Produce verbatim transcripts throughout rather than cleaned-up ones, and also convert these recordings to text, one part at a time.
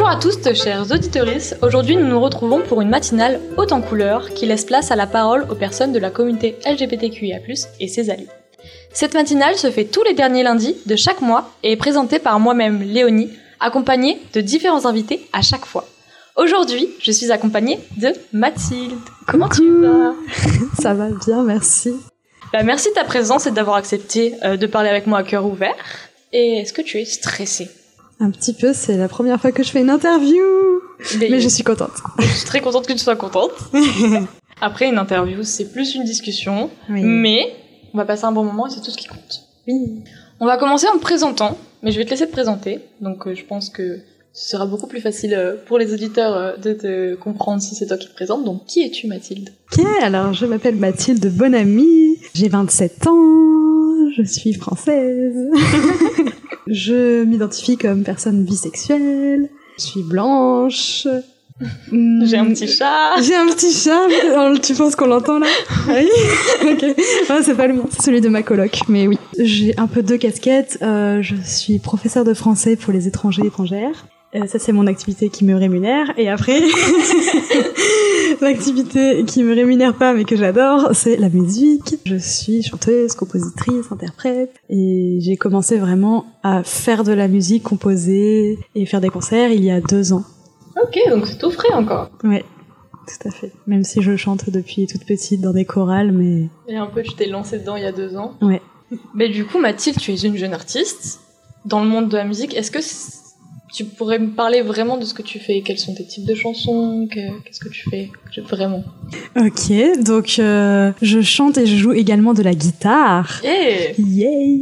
à tous, chers auditeurs. Aujourd'hui, nous nous retrouvons pour une matinale haute en couleurs qui laisse place à la parole aux personnes de la communauté L G B T Q I A plus, et ses alliés. Cette matinale se fait tous les derniers lundis de chaque mois et est présentée par moi-même, Léonie, accompagnée de différents invités à chaque fois. Aujourd'hui, je suis accompagnée de Mathilde. Comment Coucou. Tu vas ? Ça va bien, merci. Bah, merci de ta présence et d'avoir accepté euh, de parler avec moi à cœur ouvert. Et est-ce que tu es stressée ? Un petit peu, c'est la première fois que je fais une interview. Mais, Mais je suis contente. Je suis très contente que tu sois contente. Après, une interview, c'est plus une discussion. Oui. Mais on va passer un bon moment et c'est tout ce qui compte. Oui. On va commencer en te présentant, mais je vais te laisser te présenter. Donc euh, je pense que ce sera beaucoup plus facile euh, pour les auditeurs euh, de te comprendre si c'est toi qui te présentes. Donc qui es-tu, Mathilde ? Ok, alors je m'appelle Mathilde Bonamy, j'ai vingt-sept ans, je suis française. Je m'identifie comme personne bisexuelle, je suis blanche. J'ai un petit chat. J'ai un petit chat. Tu penses qu'on l'entend là ? Oui. Ok. Ah, c'est pas le mien, c'est celui de ma coloc. Mais oui. J'ai un peu deux casquettes. Euh, je suis professeure de français pour les étrangers et étrangères. Euh, ça, c'est mon activité qui me rémunère. Et après, l'activité qui me rémunère pas mais que j'adore, c'est la musique. Je suis chanteuse, compositrice, interprète. Et j'ai commencé vraiment à faire de la musique, composer et faire des concerts il y a deux ans. Ok, donc c'est tout frais encore. Ouais, tout à fait. Même si je chante depuis toute petite dans des chorales, mais... Et un peu, tu t'es lancée dedans il y a deux ans. Ouais. Mais du coup, Mathilde, tu es une jeune artiste dans le monde de la musique. Est-ce que tu pourrais me parler vraiment de ce que tu fais ? Quels sont tes types de chansons ? Qu'est-ce que tu fais vraiment ? Ok, donc euh, je chante et je joue également de la guitare. Hey Yay.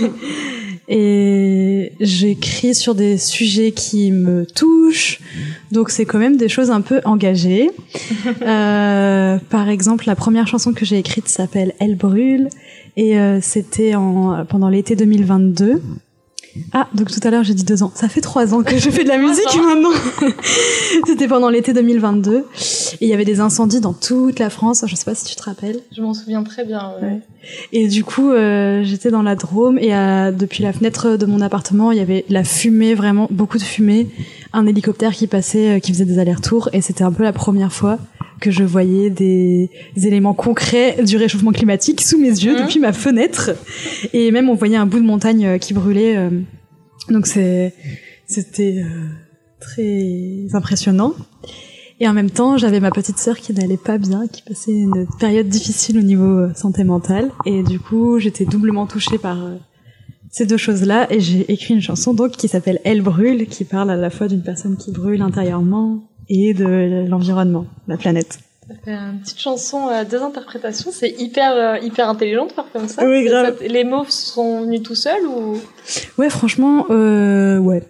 Et j'écris sur des sujets qui me touchent, donc c'est quand même des choses un peu engagées. euh, par exemple, la première chanson que j'ai écrite s'appelle « Elle brûle » et euh, c'était en, pendant l'été deux mille vingt-deux. Ah, donc tout à l'heure j'ai dit deux ans. Ça fait trois ans que je fais de la musique maintenant. C'était pendant l'été deux mille vingt-deux. Et il y avait des incendies dans toute la France. Je sais pas si tu te rappelles. Je m'en souviens très bien, ouais. ouais. Et du coup, euh, j'étais dans la Drôme et euh, depuis la fenêtre de mon appartement, il y avait la fumée, vraiment beaucoup de fumée. Un hélicoptère qui passait, euh, qui faisait des allers-retours. Et c'était un peu la première fois que je voyais des, des éléments concrets du réchauffement climatique sous mes yeux, mmh. depuis ma fenêtre. Et même, on voyait un bout de montagne euh, qui brûlait. Euh, donc, c'est, c'était euh, très impressionnant. Et en même temps, j'avais ma petite sœur qui n'allait pas bien, qui passait une période difficile au niveau euh, santé mentale. Et du coup, j'étais doublement touchée par euh, ces deux choses-là. Et j'ai écrit une chanson donc qui s'appelle « Elle brûle », qui parle à la fois d'une personne qui brûle intérieurement et de l'environnement, la planète. Ça fait une petite chanson à deux interprétations, c'est hyper euh, hyper intelligent de faire comme ça. Oui, grave. Ça, les mots sont venus tout seuls ou ? Ouais, franchement, euh, ouais.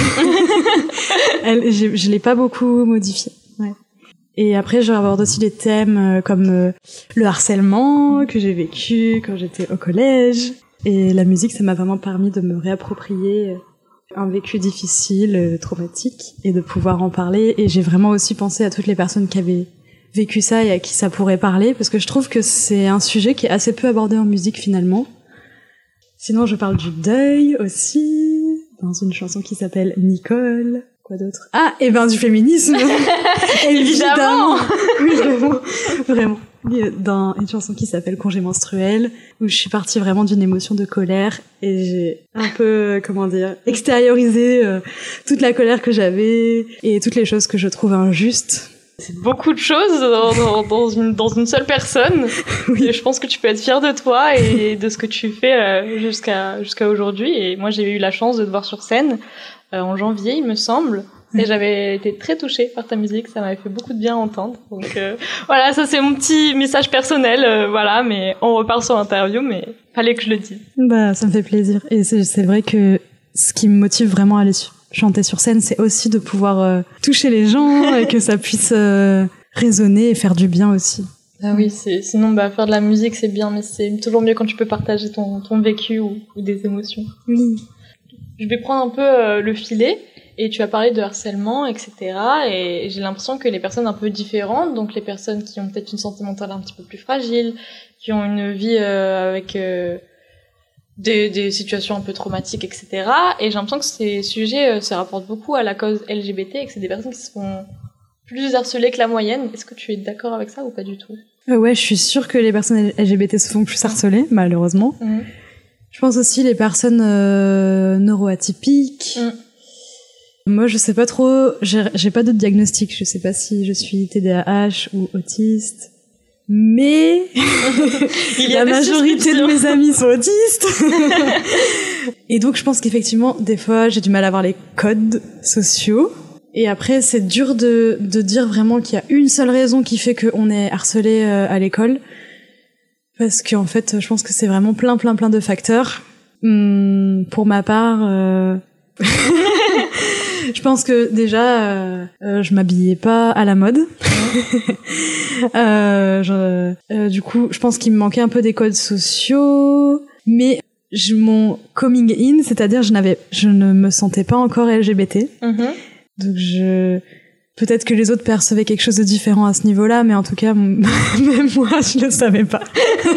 Elle, je, je l'ai pas beaucoup modifié. Ouais. Et après, j'aborde aussi des thèmes euh, comme euh, le harcèlement que j'ai vécu quand j'étais au collège. Et la musique, ça m'a vraiment permis de me réapproprier euh, un vécu difficile, euh, traumatique, et de pouvoir en parler. Et j'ai vraiment aussi pensé à toutes les personnes qui avaient vécu ça et à qui ça pourrait parler, parce que je trouve que c'est un sujet qui est assez peu abordé en musique finalement. Sinon, je parle du deuil aussi, dans une chanson qui s'appelle Nicole. Quoi d'autre ? Ah, et ben du féminisme. Évidemment. Oui, vraiment, vraiment. Dans une chanson qui s'appelle Congé menstruel, où je suis partie vraiment d'une émotion de colère et j'ai un peu, comment dire, extériorisé euh, toute la colère que j'avais et toutes les choses que je trouve injustes. C'est beaucoup de choses dans, dans, dans, une, dans une seule personne. Oui. Et je pense que tu peux être fière de toi et de ce que tu fais euh, jusqu'à, jusqu'à aujourd'hui. Et moi, j'ai eu la chance de te voir sur scène euh, en janvier, il me semble. Oui. Et j'avais été très touchée par ta musique. Ça m'avait fait beaucoup de bien à entendre. Donc euh, voilà, ça c'est mon petit message personnel. Euh, voilà, mais on repart sur l'interview, mais fallait que je le dise. Bah, ça me fait plaisir. Et c'est, c'est vrai que ce qui me motive vraiment à aller sur chanter sur scène, c'est aussi de pouvoir euh, toucher les gens et que ça puisse euh, résonner et faire du bien aussi. Ah oui, c'est, sinon bah, faire de la musique c'est bien, mais c'est toujours mieux quand tu peux partager ton, ton vécu ou, ou des émotions. Oui. Je vais prendre un peu euh, le filet, et tu as parlé de harcèlement, et cetera. Et j'ai l'impression que les personnes un peu différentes, donc les personnes qui ont peut-être une santé mentale un petit peu plus fragile, qui ont une vie euh, avec... Euh, des, des situations un peu traumatiques, et cetera. Et j'ai l'impression que ces sujets euh, se rapportent beaucoup à la cause L G B T et que c'est des personnes qui se font plus harcelées que la moyenne. Est-ce que tu es d'accord avec ça ou pas du tout? euh, Ouais, je suis sûre que les personnes L G B T se font plus harceler, malheureusement. Mmh. Je pense aussi les personnes euh, neuroatypiques. Mmh. Moi, je sais pas trop, j'ai, j'ai pas de diagnostic. Je sais pas si je suis T D A H ou autiste. Mais Il y la majorité de mes amis sont autistes. Et donc, je pense qu'effectivement, des fois, j'ai du mal à avoir les codes sociaux. Et après, c'est dur de, de dire vraiment qu'il y a une seule raison qui fait qu'on est harcelé euh, à l'école. Parce qu'en fait, je pense que c'est vraiment plein, plein, plein de facteurs. Hum, pour ma part... Euh... Je pense que déjà, euh, euh, je m'habillais pas à la mode. euh, je, euh, du coup, je pense qu'il me manquait un peu des codes sociaux. Mais je, mon coming in, c'est-à-dire je n'avais, je ne me sentais pas encore L G B T. Mm-hmm. Donc je, peut-être que les autres percevaient quelque chose de différent à ce niveau-là, mais en tout cas, même moi, je le savais pas.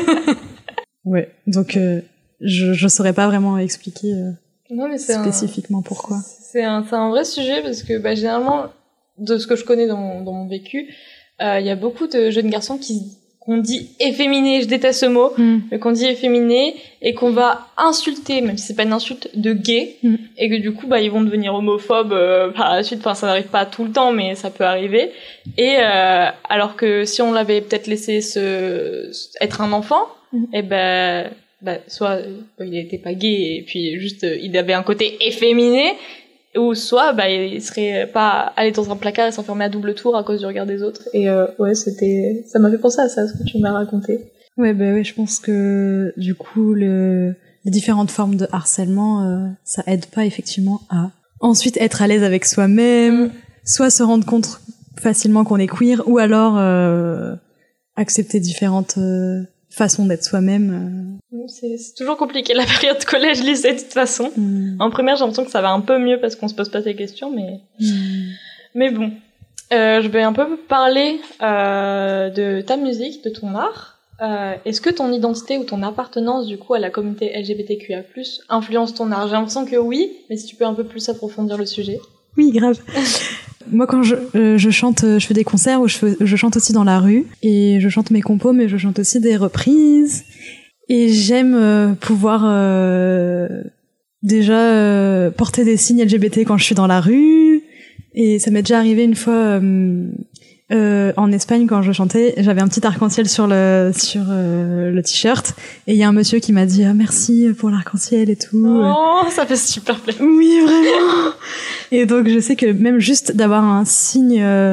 Ouais. Donc euh, je, je saurais pas vraiment expliquer. Euh... Non, mais c'est spécifiquement un, pourquoi. C'est un, c'est un vrai sujet parce que bah, généralement, de ce que je connais dans mon, dans mon vécu, il euh, y a beaucoup de jeunes garçons qui qu'on dit efféminés, je déteste ce mot, mm. mais qu'on dit efféminés et qu'on va insulter, même si c'est pas une insulte, de gay, mm. et que du coup bah ils vont devenir homophobes euh, par la suite. Enfin, ça n'arrive pas tout le temps, mais ça peut arriver. Et euh, alors que si on l'avait peut-être laissé se être un enfant, mm. et ben. Bah, soit euh, il était pas gay et puis juste euh, il avait un côté efféminé, ou soit bah il serait pas allé dans un placard et s'enfermer à double tour à cause du regard des autres. Et euh, ouais, c'était, ça m'a fait penser à ça, ce que tu m'as raconté. Ouais, bah ouais, je pense que du coup le les différentes formes de harcèlement, euh, ça aide pas effectivement à ensuite être à l'aise avec soi-même, mmh. soit se rendre compte facilement qu'on est queer, ou alors euh, accepter différentes euh, façon d'être soi-même. C'est, c'est toujours compliqué la période collège-lycée de toute façon. Mm. En primaire, j'ai l'impression que ça va un peu mieux parce qu'on se pose pas ces questions, mais mm. mais bon. Euh, je vais un peu parler euh, de ta musique, de ton art. Euh, est-ce que ton identité ou ton appartenance du coup à la communauté L G B T Q I A plus, influence ton art? J'ai l'impression que oui, mais si tu peux un peu plus approfondir le sujet. Oui, grave. Moi, quand je, euh, je chante, je fais des concerts où je, fais, je chante aussi dans la rue. Et je chante mes compos, mais je chante aussi des reprises. Et j'aime euh, pouvoir euh, déjà euh, porter des signes L G B T quand je suis dans la rue. Et ça m'est déjà arrivé une fois euh, euh, en Espagne quand je chantais. J'avais un petit arc-en-ciel sur le sur euh, le t-shirt. Et il y a un monsieur qui m'a dit ah, merci pour l'arc-en-ciel et tout. Oh, ça fait super plaisir. Oui, vraiment. Et donc je sais que même juste d'avoir un signe euh,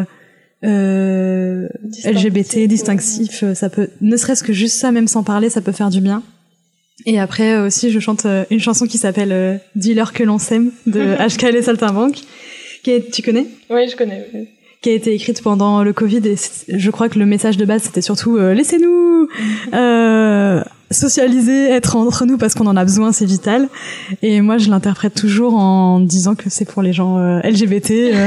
euh, L G B T distinctif, ouais. Ça peut, ne serait-ce que juste ça, même sans parler, ça peut faire du bien. Et après aussi, je chante une chanson qui s'appelle euh, Dis-leur que l'on s'aime de H K L et Saltimbanque. Qui est, tu connais? Oui, je connais. Oui. Qui a été écrite pendant le Covid et je crois que le message de base c'était surtout euh, laissez-nous euh, socialiser, être entre nous parce qu'on en a besoin, c'est vital. Et moi je l'interprète toujours en disant que c'est pour les gens euh, L G B T. Euh.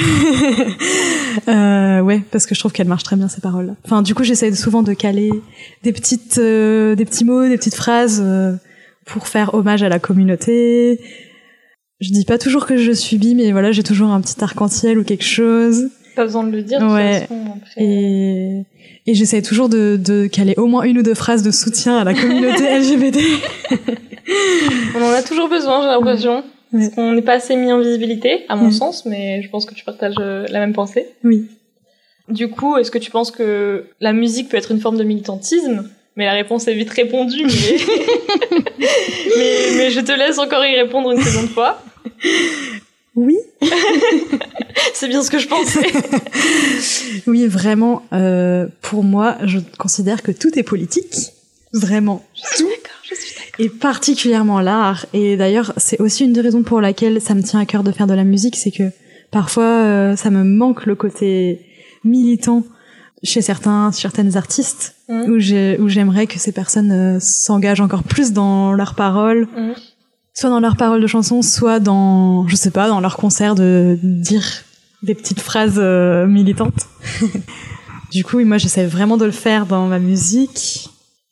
euh, ouais, parce que je trouve qu'elle marche très bien ces paroles. Enfin du coup j'essaie souvent de caler des petites, euh, des petits mots, des petites phrases euh, pour faire hommage à la communauté. Je dis pas toujours que je suis bi, mais voilà, j'ai toujours un petit arc-en-ciel ou quelque chose. Pas besoin de le dire, ouais. de toute façon. Après... Et, et j'essaie toujours de, de caler au moins une ou deux phrases de soutien à la communauté L G B T. On en a toujours besoin, j'ai l'impression. Ouais. Parce qu'on n'est pas assez mis en visibilité, à mon mmh. sens, mais je pense que tu partages la même pensée. Oui. Du coup, est-ce que tu penses que la musique peut être une forme de militantisme ? Mais la réponse est vite répondue, mais... mais, mais je te laisse encore y répondre une seconde fois. Oui. C'est bien ce que je pensais. Oui, vraiment, euh, pour moi, je considère que tout est politique. Vraiment. Je suis d'accord, je suis d'accord. Et particulièrement l'art. Et d'ailleurs, c'est aussi une des raisons pour laquelle ça me tient à cœur de faire de la musique, c'est que parfois, euh, ça me manque le côté militant chez certains, certaines artistes, mmh. où, j'ai, où j'aimerais que ces personnes euh, s'engagent encore plus dans leurs paroles, mmh. soit dans leurs paroles de chansons, soit dans, je sais pas, dans leurs concerts, de dire des petites phrases euh, militantes. Du coup, moi, j'essaie vraiment de le faire dans ma musique.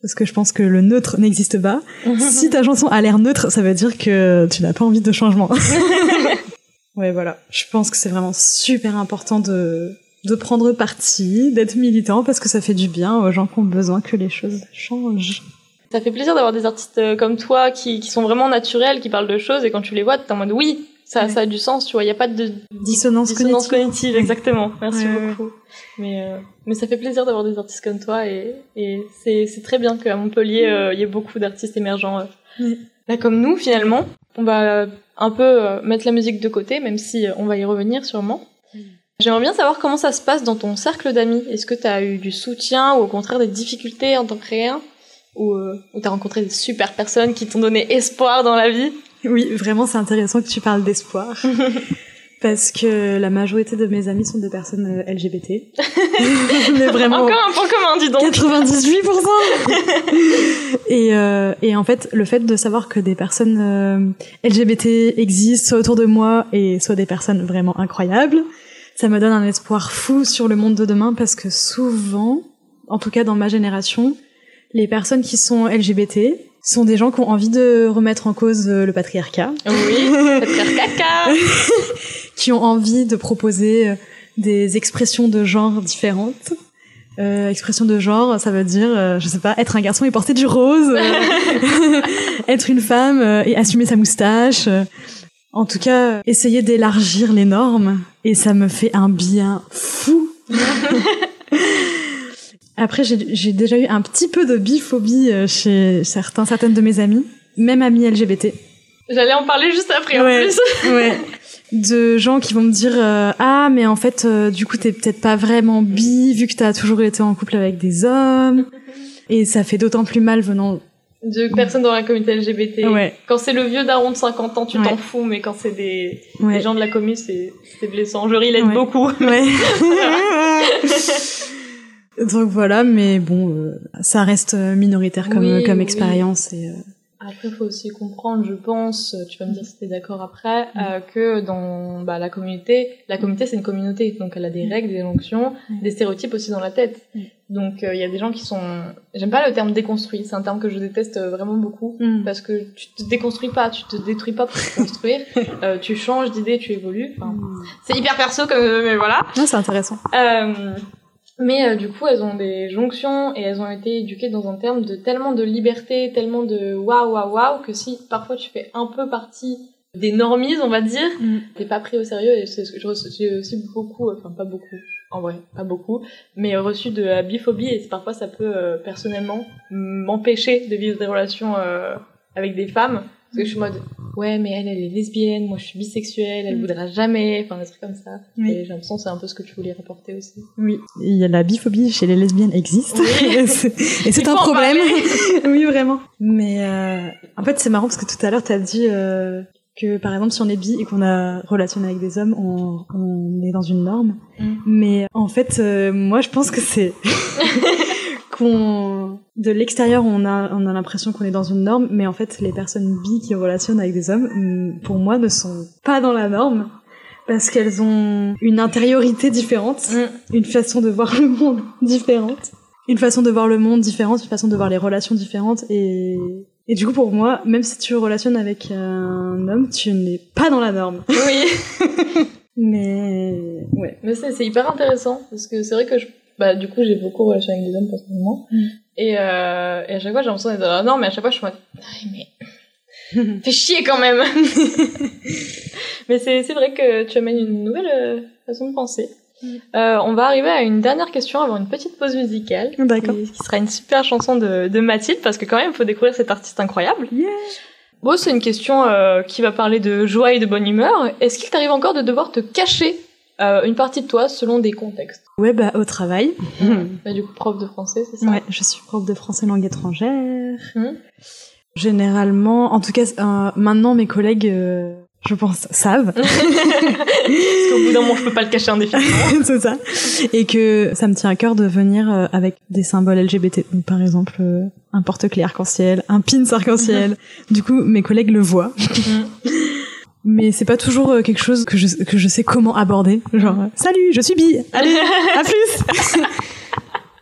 parce que je pense que le neutre n'existe pas. Si ta chanson a l'air neutre, ça veut dire que tu n'as pas envie de changement. Ouais, voilà. Je pense que c'est vraiment super important de de prendre parti, d'être militant, parce que ça fait du bien aux gens qui ont besoin que les choses changent. Ça fait plaisir d'avoir des artistes comme toi qui, qui sont vraiment naturels, qui parlent de choses, et quand tu les vois, t'es en mode oui, ça, ouais. ça a du sens, tu vois, il n'y a pas de dissonance, dissonance cognitive. cognitive. Exactement, merci ouais, beaucoup. Ouais. Mais, euh, mais ça fait plaisir d'avoir des artistes comme toi, et, et c'est, c'est très bien qu'à Montpellier, il euh, y ait beaucoup d'artistes émergents. Euh, ouais. Là, comme nous, finalement, on va un peu euh, mettre la musique de côté, même si euh, on va y revenir sûrement. Mm. J'aimerais bien savoir comment ça se passe dans ton cercle d'amis. Est-ce que t'as eu du soutien, ou au contraire des difficultés en tant que rien, ou, euh, ou t'as rencontré des super personnes qui t'ont donné espoir dans la vie? Oui, vraiment, c'est intéressant que tu parles d'espoir. Parce que la majorité de mes amis sont des personnes L G B T. Mais vraiment. Encore un point commun, dis donc. quatre-vingt-dix-huit pour cent. et, euh, et en fait, le fait de savoir que des personnes euh, L G B T existent soit autour de moi et soit des personnes vraiment incroyables, ça me donne un espoir fou sur le monde de demain, parce que souvent, en tout cas dans ma génération, les personnes qui sont L G B T sont des gens qui ont envie de remettre en cause le patriarcat. Oui, patriarcat. Qui ont envie de proposer des expressions de genre différentes. Euh, expression de genre, ça veut dire, euh, je sais pas, être un garçon et porter du rose, euh, être une femme euh, et assumer sa moustache. Euh, en tout cas, essayer d'élargir les normes, et ça me fait un bien fou. Après, j'ai, j'ai déjà eu un petit peu de biphobie chez certains, certaines de mes amies, même amies L G B T. J'allais en parler juste après, ouais, en plus. Ouais. De gens qui vont me dire euh, ah, mais en fait, euh, du coup, t'es peut-être pas vraiment bi, vu que t'as toujours été en couple avec des hommes. Et ça fait d'autant plus mal venant de personnes dans la communauté L G B T. Ouais. Quand c'est le vieux daron de cinquante ans, tu ouais. t'en fous, mais quand c'est des, ouais. des gens de la commu, c'est, c'est blessant. Je relate ouais. beaucoup. Ouais. Donc voilà, mais bon, euh, ça reste minoritaire comme, oui, comme oui. expérience. Et, euh... Après, il faut aussi comprendre, je pense, tu vas me dire si t'es d'accord après, mmh. euh, que dans bah, la communauté, la communauté c'est une communauté, donc elle a des règles, des injonctions, mmh. des stéréotypes aussi dans la tête. Mmh. Donc il euh, y a des gens qui sont... J'aime pas le terme déconstruit, c'est un terme que je déteste vraiment beaucoup, mmh. parce que tu te déconstruis pas, tu te détruis pas pour te construire, euh, tu changes d'idée, tu évolues. Enfin, mmh. C'est hyper perso, comme, mais voilà. Non, c'est intéressant. Euh, Mais euh, du coup, elles ont des jonctions et elles ont été éduquées dans un terme de tellement de liberté, tellement de waouh, waouh, waouh, que si parfois tu fais un peu partie des normies, on va dire, mm. t'es pas pris au sérieux. Et c'est ce que j'ai aussi beaucoup, enfin pas beaucoup, en vrai, pas beaucoup, mais reçu de la biphobie, et parfois ça peut euh, personnellement m'empêcher de vivre des relations euh, avec des femmes. Parce que je suis en mode, ouais, mais elle, elle est lesbienne, moi je suis bisexuelle, elle mmh. voudra jamais, enfin des trucs comme ça. Oui. Et j'ai l'impression que c'est un peu ce que tu voulais rapporter aussi. Oui, il y a la biphobie chez les lesbiennes existe. Oui. et c'est, et c'est un problème. Oui, vraiment. Mais euh, en fait, c'est marrant parce que tout à l'heure, t'as dit euh, que par exemple, si on est bi et qu'on a relationné avec des hommes, on, on est dans une norme. Mmh. Mais en fait, euh, moi je pense que c'est... qu'on de l'extérieur on a on a l'impression qu'on est dans une norme, mais en fait les personnes bi qui relationnent avec des hommes, pour moi, ne sont pas dans la norme, parce qu'elles ont une intériorité différente, mm. une façon de voir le monde différente, une façon de voir le monde différente, une façon de voir les relations différentes, et et du coup pour moi, même si tu relationnes avec un homme, tu n'es pas dans la norme. Oui. Mais ouais. Mais c'est c'est hyper intéressant, parce que c'est vrai que je bah du coup j'ai beaucoup relationné avec des hommes personnellement mm. et, euh, et à chaque fois j'ai l'impression d'être dans la norme, mais à chaque fois je suis en mode mais fais chier quand même. Mais c'est c'est vrai que tu amènes une nouvelle euh, façon de penser. mm. euh, on va arriver à une dernière question avant une petite pause musicale. D'accord. Qui, qui sera une super chanson de, de Mathilde, parce que quand même il faut découvrir cet artiste incroyable. Yeah. Bon, c'est une question euh, qui va parler de joie et de bonne humeur. Est-ce qu'il t'arrive encore de devoir te cacher Euh, une partie de toi selon des contextes? Ouais, bah au travail. Bah du coup prof de français, c'est ça? Ouais, je suis prof de français langue étrangère. Mmh. Généralement, en tout cas, euh, maintenant mes collègues, euh, je pense, savent. Parce qu'au bout d'un moment, je peux pas le cacher indéfiniment. C'est ça. Et que ça me tient à cœur de venir euh, avec des symboles L G B T. Donc, par exemple, euh, un porte-clés arc-en-ciel, un pin arc-en-ciel. Du coup, mes collègues le voient. Mmh. Mais c'est pas toujours quelque chose que je, que je sais comment aborder. Genre, salut, je suis bi. Allez, à plus.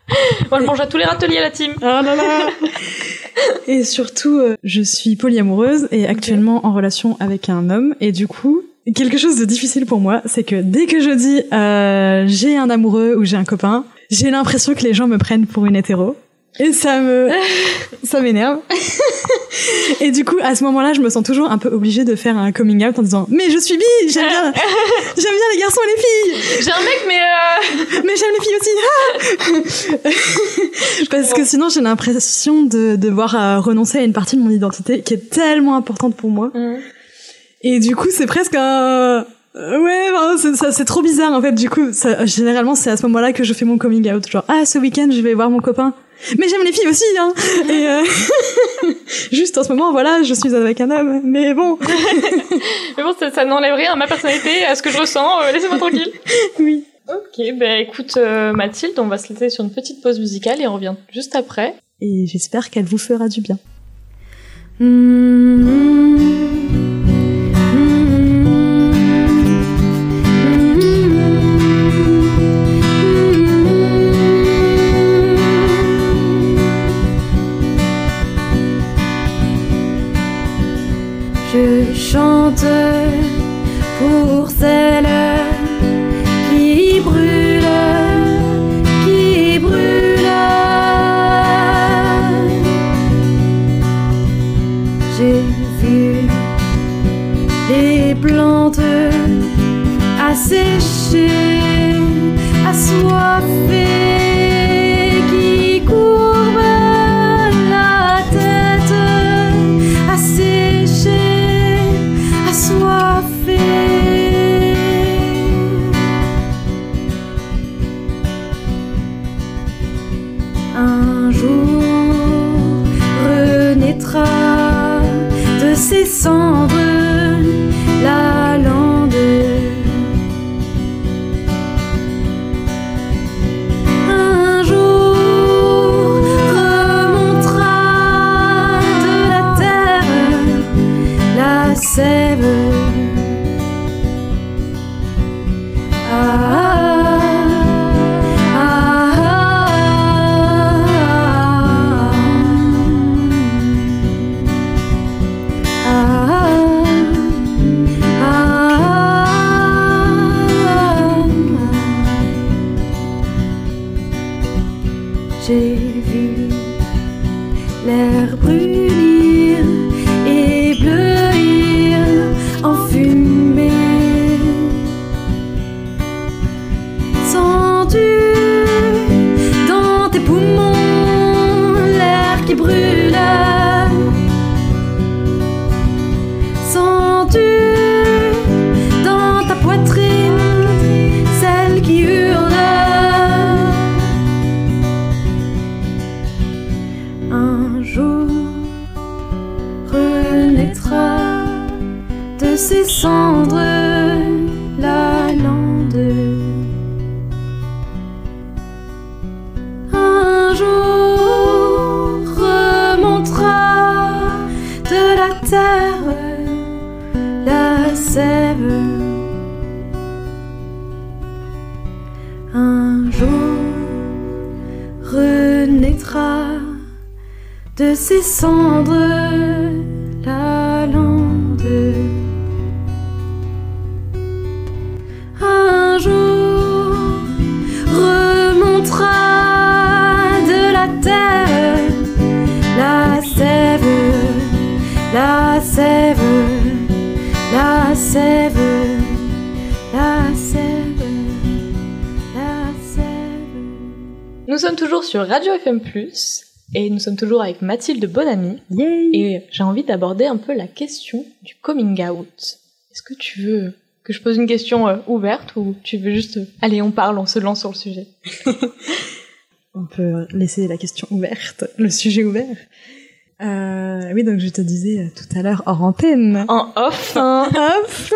Moi, je mange à tous les râteliers à la team. Ah là là. Et surtout, euh, je suis polyamoureuse et actuellement okay. en relation avec un homme. Et du coup, quelque chose de difficile pour moi, c'est que dès que je dis euh, j'ai un amoureux ou j'ai un copain, j'ai l'impression que les gens me prennent pour une hétéro. Et ça me, ça m'énerve. Et du coup, à ce moment-là, je me sens toujours un peu obligée de faire un coming out en disant, mais je suis bi, j'aime bien, j'aime bien les garçons et les filles. J'ai un mec, mais euh... mais j'aime les filles aussi. Parce que sinon, j'ai l'impression de devoir euh, renoncer à une partie de mon identité qui est tellement importante pour moi. Mmh. Et du coup, c'est presque un, ouais, enfin, c'est, ça, c'est trop bizarre, en fait. Du coup, ça, généralement, c'est à ce moment-là que je fais mon coming out. Genre, ah, ce week-end, je vais voir mon copain. Mais j'aime les filles aussi, hein. Et euh... juste en ce moment, voilà, je suis avec un homme. Mais bon. Mais bon, ça, ça n'enlève rien à ma personnalité, à ce que je ressens. Euh, laissez-moi tranquille. Oui. Ok, bah écoute, euh, Mathilde, on va se laisser sur une petite pause musicale et on revient juste après. Et j'espère qu'elle vous fera du bien. Mmh. Je chante pour celles qui brûlent, qui brûlent. J'ai vu les plantes asséchées, assoiffées, qui courbent la tête, asséchées. Assoiffé. Un jour renaîtra de ses cendres la lande. Un jour remontera de la terre la sève. J'ai vu l'air brûlir et bleuir en fumée. Sens-tu dans tes poumons l'air qui brûle? Sens-tu dans ta poitrine celle qui hurle? Un jour renaîtra de ses cendres la lande. Un jour remontera de la terre la sève. Un jour renaîtra de ses cendres la lande. Un jour remontera de la terre la sève, la sève, la sève, la sève, la sève. Nous sommes toujours sur Radio F M plus. Et nous sommes toujours avec Mathilde Bonamy. Yay. Et j'ai envie d'aborder un peu la question du coming out. Est-ce que tu veux que je pose une question euh, ouverte ou tu veux juste... Euh, allez, on parle, on se lance sur le sujet. On peut laisser la question ouverte, le sujet ouvert. Euh, oui, donc je te disais euh, tout à l'heure hors antenne. En off. En off.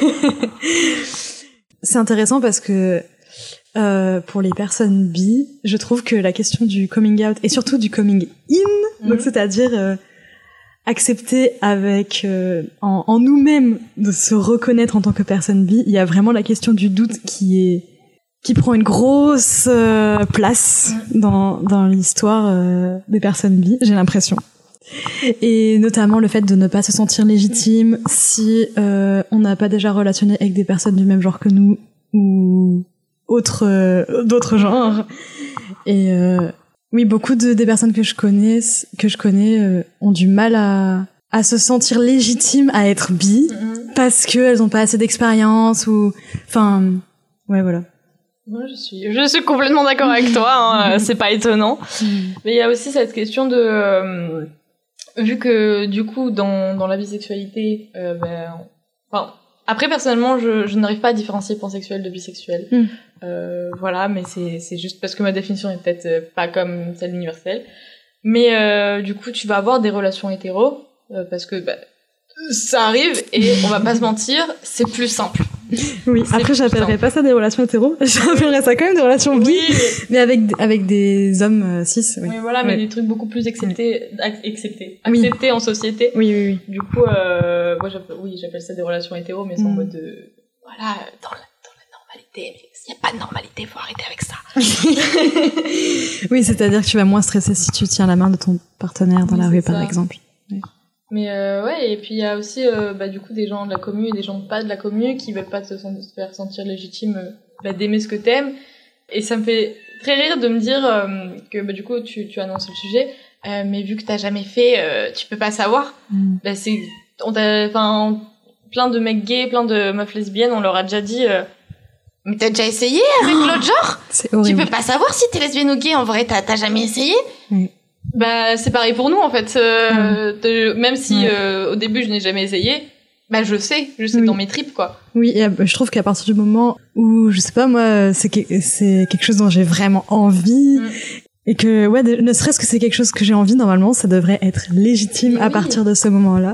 C'est intéressant parce que Euh, pour les personnes bi, je trouve que la question du coming out et surtout du coming in, mmh. donc c'est-à-dire euh, accepter avec euh, en, en nous-mêmes de se reconnaître en tant que personne bi, il y a vraiment la question du doute qui est qui prend une grosse euh, place dans dans l'histoire euh, des personnes bi, j'ai l'impression. Et notamment le fait de ne pas se sentir légitime si euh, on n'a pas déjà relationné avec des personnes du même genre que nous ou autres euh, d'autres genres. Et euh, oui, beaucoup de des personnes que je connais que je connais euh, ont du mal à à se sentir légitimes à être bi mm-hmm. parce que elles ont pas assez d'expérience ou enfin ouais voilà. Moi, je suis, je suis complètement d'accord avec toi. Hein, c'est pas étonnant. Mais il y a aussi cette question de, euh, vu que du coup dans dans la bisexualité, euh, ben, enfin après personnellement, je je n'arrive pas à différencier pansexuel de bisexuel. Mm. Euh, voilà, mais c'est c'est juste parce que ma définition est peut-être pas comme celle universelle. Mais euh, du coup, tu vas avoir des relations hétéros euh, parce que bah, ça arrive et on va pas se mentir, c'est plus simple. Oui, c'est après j'appellerais pas ça des relations hétéros, j'appellerais ça quand même des relations bi, oui, mais avec avec des hommes euh, cis. Oui, oui voilà, mais oui. des trucs beaucoup plus acceptés, acceptés, acceptés oui. en société. Oui, oui, oui. Du coup, euh, moi j'appelle, oui, j'appelle ça des relations hétéros, mais c'est mm. en mode de, voilà, dans la, dans la normalité. Mais s'il y a pas de normalité, faut arrêter avec ça. Oui, c'est-à-dire que tu vas moins stresser si tu tiens la main de ton partenaire dans oui, la rue, par exemple. Oui. Mais euh, ouais, et puis il y a aussi euh, bah, du coup des gens de la commu et des gens pas de la commu qui veulent pas te faire sentir légitime euh, bah, d'aimer ce que t'aimes. Et ça me fait très rire de me dire euh, que bah, du coup tu, tu annonces le sujet, euh, mais vu que t'as jamais fait, euh, tu peux pas savoir. Mm. Bah, c'est, on t'a, enfin, plein de mecs gays, plein de meufs lesbiennes, on leur a déjà dit. Euh, mais t'as déjà essayé avec oh, l'autre genre? C'est horrible. Tu peux pas savoir si t'es lesbienne ou gay, en vrai, t'as, t'as jamais essayé? Mm. Bah c'est pareil pour nous en fait, euh, mmh. de, même si ouais. euh, au début je n'ai jamais essayé, bah je sais, je sais oui. dans mes tripes quoi. Oui, et je trouve qu'à partir du moment où je sais pas moi, c'est que, c'est quelque chose dont j'ai vraiment envie mmh. et que ouais, de, ne serait-ce que c'est quelque chose que j'ai envie, normalement ça devrait être légitime mais à oui. partir de ce moment-là.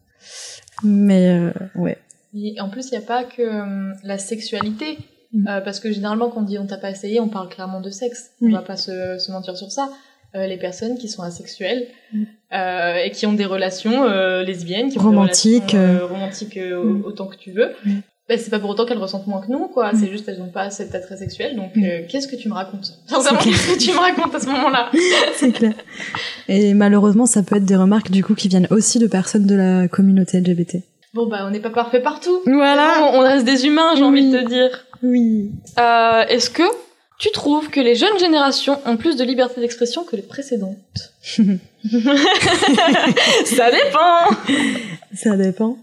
Mais euh, ouais. Et en plus il y a pas que euh, la sexualité, mmh. euh, parce que généralement quand on dit on t'a pas essayé, on parle clairement de sexe. Oui. On va pas se, se mentir sur ça. Euh, les personnes qui sont asexuelles mm. euh, et qui ont des relations euh, lesbiennes, qui ont romantiques, des relations euh, romantiques euh, mm. autant que tu veux, mm. bah, c'est pas pour autant qu'elles ressentent moins que nous, quoi. Mm. C'est juste qu'elles n'ont pas cet attrait sexuel. Donc, mm. euh, qu'est-ce que tu me racontes? Sincèrement, qu'est-ce que tu me racontes à ce moment-là? C'est clair. Et malheureusement, ça peut être des remarques du coup qui viennent aussi de personnes de la communauté L G B T. Bon bah, on n'est pas parfait partout. Voilà. Bon, on reste des humains, j'ai oui. envie de te dire. Oui. Euh, est-ce que tu trouves que les jeunes générations ont plus de liberté d'expression que les précédentes? Ça dépend. Ça dépend.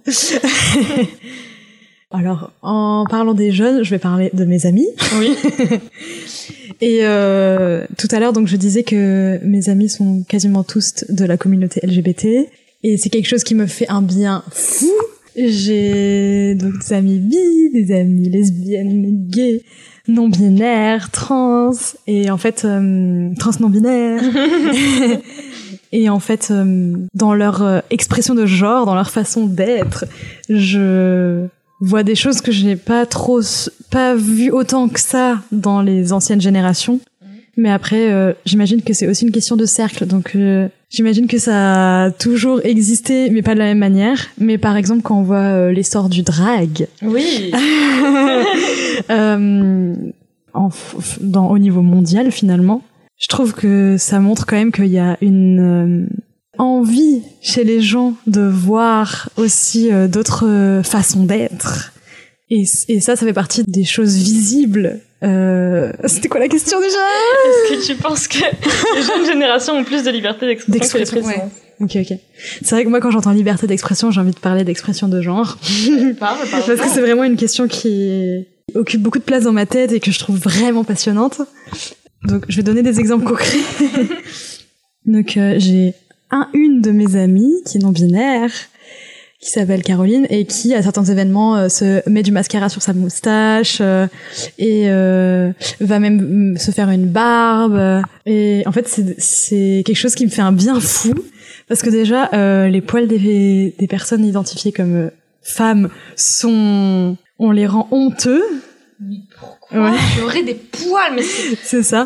Alors, en parlant des jeunes, je vais parler de mes amis. Oui. Et euh, tout à l'heure, donc, je disais que mes amis sont quasiment tous de la communauté L G B T. Et c'est quelque chose qui me fait un bien fou. J'ai donc des amis bi, des amis lesbiennes, gays, non-binaires, trans, et en fait, euh, trans non-binaires. Et en fait, euh, dans leur euh, expression de genre, dans leur façon d'être, je vois des choses que j'ai pas trop, pas vu autant que ça dans les anciennes générations. Mais après, euh, j'imagine que c'est aussi une question de cercle, donc euh, j'imagine que ça a toujours existé, mais pas de la même manière. Mais par exemple, quand on voit euh, l'essor du drag, oui, euh, en, dans, au niveau mondial finalement, je trouve que ça montre quand même qu'il y a une euh, envie chez les gens de voir aussi euh, d'autres euh, façons d'être. Et, et ça, ça fait partie des choses visibles. Euh, c'était quoi la question déjà? Est-ce que tu penses que les jeunes générations ont plus de liberté d'expression, d'expression que les précédentes? Ouais. Ok, ok. C'est vrai que moi, quand j'entends liberté d'expression, j'ai envie de parler d'expression de genre. Parle, parle. Parce que c'est vraiment une question qui occupe beaucoup de place dans ma tête et que je trouve vraiment passionnante. Donc, je vais donner des exemples concrets. Donc, euh, j'ai un, une de mes amies qui est non-binaire, qui s'appelle Caroline et qui à certains événements euh, se met du mascara sur sa moustache euh, et euh, va même se faire une barbe et en fait c'est c'est quelque chose qui me fait un bien fou parce que déjà euh, les poils des des personnes identifiées comme euh, femmes sont on les rend honteux. Mais pourquoi? Ouais. Tu aurais des poils, mais c'est... c'est ça.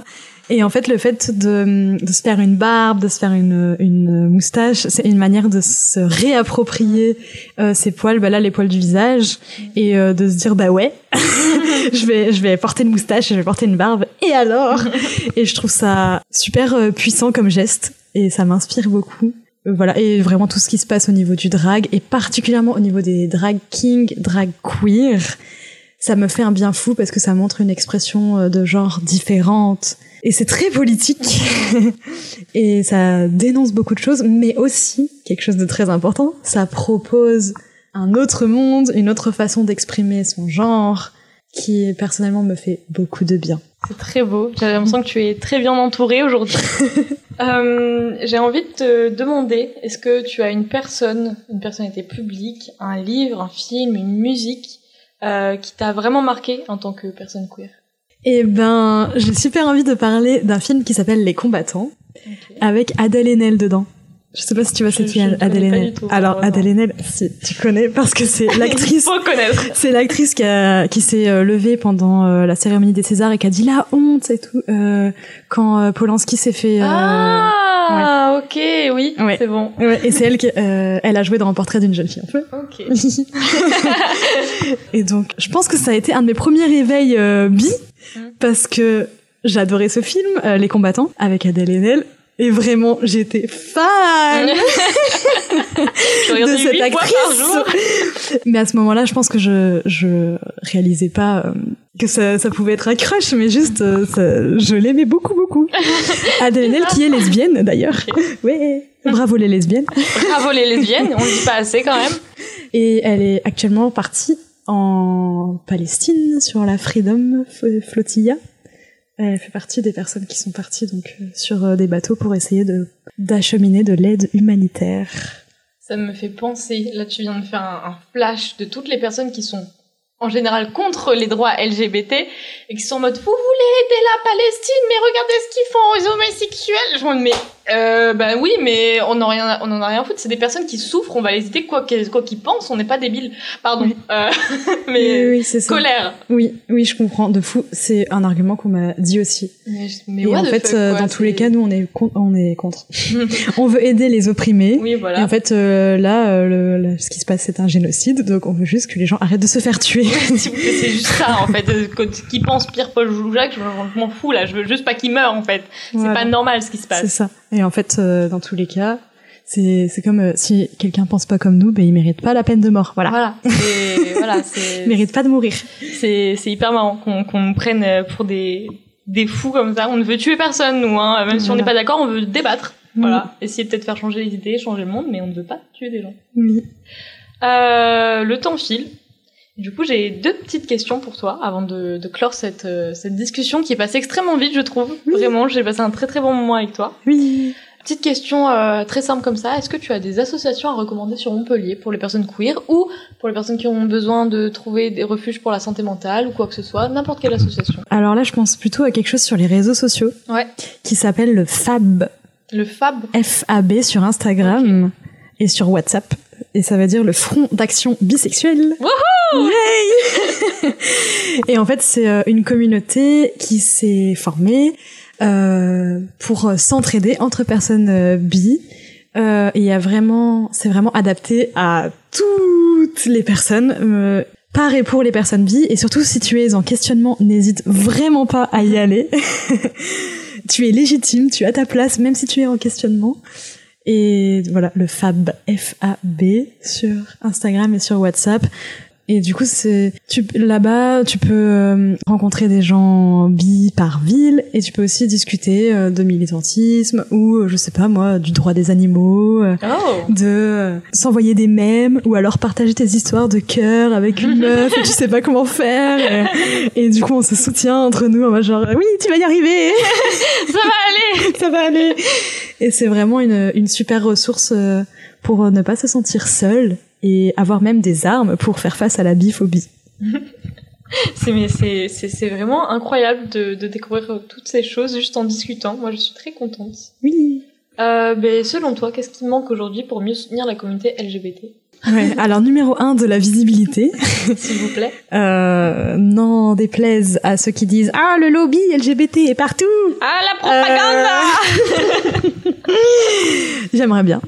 Et en fait, le fait de, de se faire une barbe, de se faire une, une moustache, c'est une manière de se réapproprier euh, ses poils, bah là, les poils du visage, et euh, de se dire, bah ouais, je vais, je vais porter une moustache, je vais porter une barbe, et alors? Et je trouve ça super euh, puissant comme geste, et ça m'inspire beaucoup. Euh, voilà, et vraiment tout ce qui se passe au niveau du drag, et particulièrement au niveau des drag kings, drag queer, ça me fait un bien fou parce que ça montre une expression de genre différente. Et c'est très politique. Et ça dénonce beaucoup de choses, mais aussi, quelque chose de très important, ça propose un autre monde, une autre façon d'exprimer son genre, qui personnellement me fait beaucoup de bien. C'est très beau. J'ai l'impression que tu es très bien entourée aujourd'hui. euh, j'ai envie de te demander, est-ce que tu as une personne, une personnalité publique, un livre, un film, une musique, euh, qui t'a vraiment marqué en tant que personne queer? Eh ben, j'ai super envie de parler d'un film qui s'appelle Les Combattants, okay. avec Adèle Haenel dedans. Je sais pas si tu vois cette fille, Adèle Haenel. Alors, Adèle Haenel, si, tu connais, parce que c'est l'actrice. Il faut connaître. C'est l'actrice qui a, qui s'est euh, levée pendant euh, la cérémonie des Césars et qui a dit la honte et tout, euh, quand euh, Polanski s'est fait, euh, Ah, ouais. ok, oui, ouais. c'est bon. Ouais, et c'est elle qui, euh, elle a joué dans un portrait d'une jeune fille, en fait. Ok. Et donc, je pense que ça a été un de mes premiers réveils, euh, bi, mmh. parce que j'adorais ce film, euh, Les Combattants, avec Adèle Haenel. Et vraiment, j'étais fan de cette actrice. Mais à ce moment-là, je pense que je je réalisais pas euh, que ça ça pouvait être un crush, mais juste euh, ça, je l'aimais beaucoup beaucoup. Adèle Haenel qui est lesbienne d'ailleurs. Okay. Ouais, bravo les lesbiennes. Bravo les lesbiennes, on le dit pas assez quand même. Et elle est actuellement partie en Palestine sur la Freedom Flotilla. Elle fait partie des personnes qui sont parties donc euh, sur euh, des bateaux pour essayer de d'acheminer de l'aide humanitaire. Ça me fait penser, là tu viens de faire un, un flash de toutes les personnes qui sont en général contre les droits L G B T et qui sont en mode vous voulez aider la Palestine mais regardez ce qu'ils font aux homosexuels. Je me dis mais euh, bah oui mais on en rien on en a rien à foutre, c'est des personnes qui souffrent, on va les aider quoi qu'ils quoi qu'ils pensent, on n'est pas débiles. Pardon. Oui. Euh, mais oui, oui, c'est ça. Colère. Oui, oui, je comprends de fou, c'est un argument qu'on m'a dit aussi. Mais, mais et en fait fuck, euh, quoi, dans c'est... tous les cas nous on est con- on est contre. On veut aider les opprimés. Oui, voilà. Et en fait euh, là euh, le, le, ce qui se passe c'est un génocide, donc on veut juste que les gens arrêtent de se faire tuer. S'il vous plaît, c'est juste ça en fait. Qui pense Pierre-Paul Joujac, je m'en fous là, je veux juste pas qu'il meure en fait. Voilà. C'est pas normal ce qui se passe. C'est ça. Et en fait euh, dans tous les cas, c'est c'est comme euh, si quelqu'un pense pas comme nous, ben il mérite pas la peine de mort. Voilà. Voilà. C'est voilà, c'est il mérite pas de mourir. C'est c'est hyper marrant qu'on qu'on nous prenne pour des des fous comme ça. On ne veut tuer personne nous hein, même voilà. Si on n'est pas d'accord, on veut débattre. Mmh. Voilà, essayer de peut-être faire changer les idées, changer le monde, mais on ne veut pas tuer des gens. Oui. Euh, le temps file. Du coup, j'ai deux petites questions pour toi avant de, de clore cette, euh, cette discussion qui est passée extrêmement vite, je trouve. Oui. Vraiment, j'ai passé un très très bon moment avec toi. Oui. Petite question euh, très simple comme ça. Est-ce que tu as des associations à recommander sur Montpellier pour les personnes queer ou pour les personnes qui ont besoin de trouver des refuges pour la santé mentale ou quoi que ce soit, n'importe quelle association? Alors là, je pense plutôt à quelque chose sur les réseaux sociaux. Ouais. Qui s'appelle le F A B. Le F A B. F A B sur Instagram okay. et sur WhatsApp. Et ça veut dire le Front d'Action Bisexuel. Wouhou! Hey. Et en fait, c'est une communauté qui s'est formée euh, pour s'entraider entre personnes euh, bi. Euh, et il y a vraiment, c'est vraiment adapté à toutes les personnes. Euh, par et pour les personnes bi. Et surtout, si tu es en questionnement, n'hésite vraiment pas à y aller. Tu es légitime, tu as ta place, même si tu es en questionnement. Et voilà, le F A B, F A B, sur Instagram et sur WhatsApp. Et du coup, c'est tu, là-bas, tu peux euh, rencontrer des gens bi par ville et tu peux aussi discuter euh, de militantisme ou, euh, je sais pas moi, du droit des animaux, euh, oh. de euh, s'envoyer des mèmes ou alors partager tes histoires de cœur avec une meuf et tu sais pas comment faire. Et, et du coup, on se soutient entre nous en mode genre, oui, tu vas y arriver. Ça va aller. Ça va aller. Et c'est vraiment une, une super ressource euh, pour ne pas se sentir seul. Et avoir même des armes pour faire face à la biphobie. c'est, mais c'est, c'est, c'est vraiment incroyable de, de découvrir toutes ces choses juste en discutant. Moi, je suis très contente. Oui. Euh, mais selon toi, qu'est-ce qui manque aujourd'hui pour mieux soutenir la communauté L G B T ? Ouais, alors numéro un de la visibilité. S'il vous plaît. Euh, n'en déplaise à ceux qui disent « Ah, le lobby L G B T est partout !» Ah, la propagande euh... J'aimerais bien.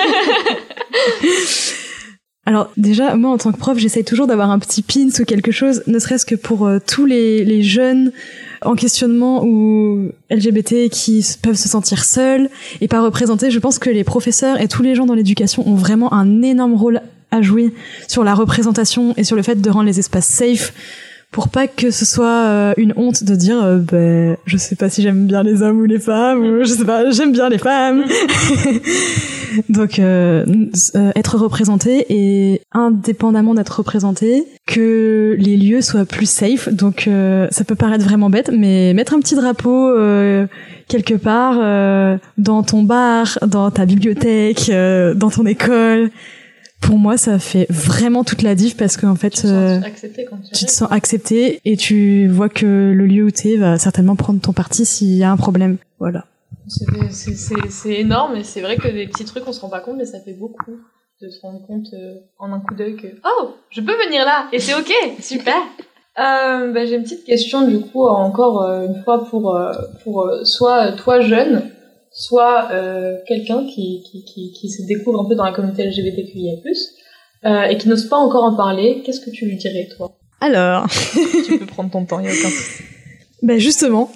Alors déjà, moi en tant que prof, j'essaye toujours d'avoir un petit pin ou quelque chose, ne serait-ce que pour euh, tous les, les jeunes en questionnement ou L G B T qui peuvent se sentir seuls et pas représentés. Je pense que les professeurs et tous les gens dans l'éducation ont vraiment un énorme rôle à jouer sur la représentation et sur le fait de rendre les espaces safe pour pas que ce soit euh, une honte de dire euh, bah, je sais pas si j'aime bien les hommes ou les femmes, ou je sais pas, j'aime bien les femmes. Donc euh, euh, être représenté et indépendamment d'être représenté, que les lieux soient plus safe. Donc euh, ça peut paraître vraiment bête, mais mettre un petit drapeau euh, quelque part euh, dans ton bar, dans ta bibliothèque, euh, dans ton école, pour moi ça fait vraiment toute la diff, parce qu'en fait tu te euh, sens accepté quand tu, tu te sens accepté et tu vois que le lieu où t'es va certainement prendre ton parti s'il y a un problème. Voilà. C'est, c'est, c'est, c'est énorme, et c'est vrai que des petits trucs on se rend pas compte, mais ça fait beaucoup de se rendre compte euh, en un coup d'œil que oh, je peux venir là et c'est ok, super. Euh, bah, j'ai une petite question du coup encore euh, une fois pour euh, pour euh, soit toi jeune, soit euh, quelqu'un qui, qui qui qui se découvre un peu dans la communauté L G B T Q I A plus, euh, et qui n'ose pas encore en parler. Qu'est-ce que tu lui dirais toi? Alors, tu peux prendre ton temps, il y a aucun souci. Ben justement.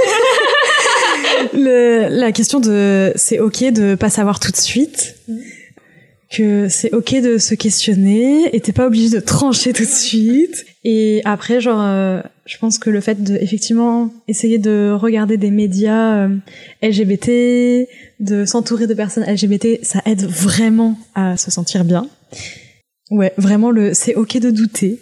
Le, la question de c'est ok de pas savoir tout de suite, mmh. que c'est ok de se questionner et t'es pas obligé de trancher tout de suite. Et après, genre, euh, je pense que le fait de effectivement essayer de regarder des médias euh, L G B T, de s'entourer de personnes L G B T, ça aide vraiment à se sentir bien. Ouais, vraiment le c'est ok de douter.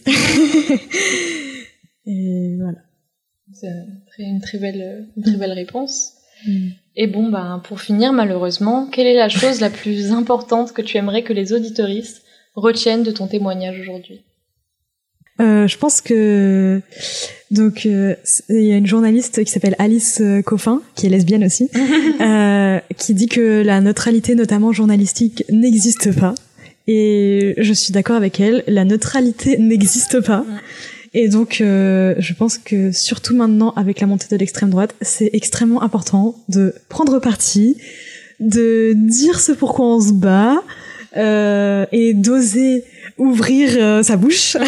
Et voilà. C'est une très belle, une très belle réponse. Mm. Et bon, ben, pour finir, malheureusement, quelle est la chose la plus importante que tu aimerais que les auditeuristes retiennent de ton témoignage aujourd'hui? Euh, je pense que donc il euh, y a une journaliste qui s'appelle Alice Coffin, qui est lesbienne aussi, euh, qui dit que la neutralité, notamment journalistique, n'existe pas. Et je suis d'accord avec elle. La neutralité n'existe pas. Mm. Et donc, euh, je pense que surtout maintenant, avec la montée de l'extrême droite, c'est extrêmement important de prendre parti, de dire ce pourquoi on se bat, euh, et d'oser ouvrir euh, sa bouche,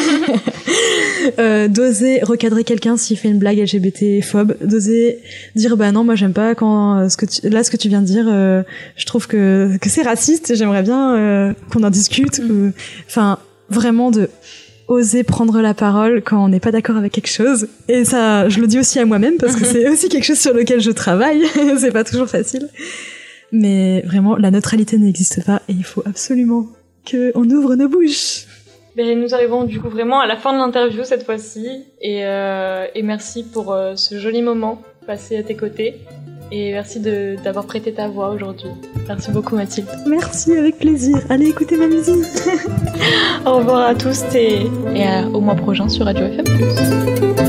euh, d'oser recadrer quelqu'un s'il fait une blague L G B T-phobe, d'oser dire bah non, moi j'aime pas quand euh, ce que tu, là ce que tu viens de dire, euh, je trouve que que c'est raciste, et j'aimerais bien euh, qu'on en discute. Enfin, vraiment de oser prendre la parole quand on n'est pas d'accord avec quelque chose. Et ça, je le dis aussi à moi-même, parce que c'est aussi quelque chose sur lequel je travaille. C'est pas toujours facile. Mais vraiment, la neutralité n'existe pas, et il faut absolument qu'on ouvre nos bouches. Ben, nous arrivons du coup vraiment à la fin de l'interview cette fois-ci. Et, euh, et merci pour euh, ce joli moment passé à tes côtés. Et merci de, d'avoir prêté ta voix aujourd'hui. Merci beaucoup Mathilde. Merci, avec plaisir. Allez écouter ma musique. Au revoir à tous et, et à, au mois prochain sur Radio F M plus.